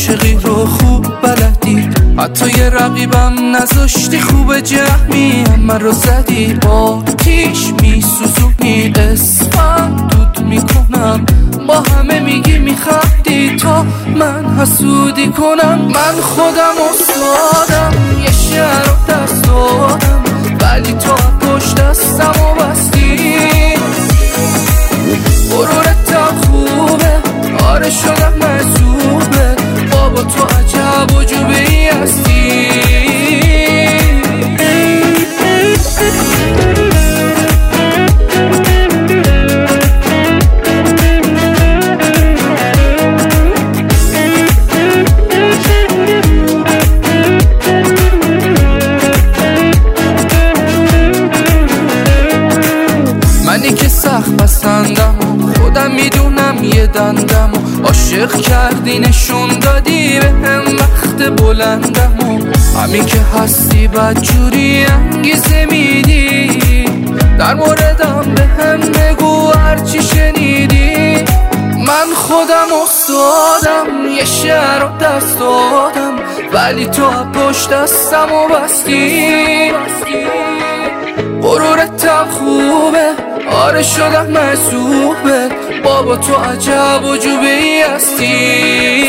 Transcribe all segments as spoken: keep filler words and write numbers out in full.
عاشقی رو خوب بلدی، حتی یه رقیبم نذاشتی، خوب جمعی من رو زدی، با تیش میسوزونی، اسمم دود میکنم، با همه میگی میخندی تا من حسودی کنم. من خودم افتادم یه شهر رو دست دادم، ولی تو پشت دستم و بستی. غرورتم خوبه، آره شدم مجذوبه، بابا تو عجب و جوبه ای هستی. منی که سخت بسندم، خودم میدونم یه دندم، عاشق کردی نشون دادی به هم وقت بلندم، و همین که هستی بدجوری انگیزه میدی، در موردم به هم بگو هرچی شنیدی. من خودم افتادم یه شهر رو دست دادم، ولی تو پشت دستم و بستی. غرورتم خوبه، آره شدم مجذوبه، بابا تو عجب و جوبه ای هستی.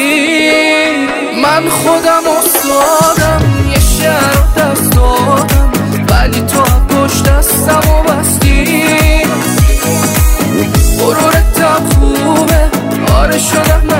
من خودم افتادم یه شهر رو دست دادم، ولی تو پشت دستم و بستی. غرورتم خوبه، آره شدم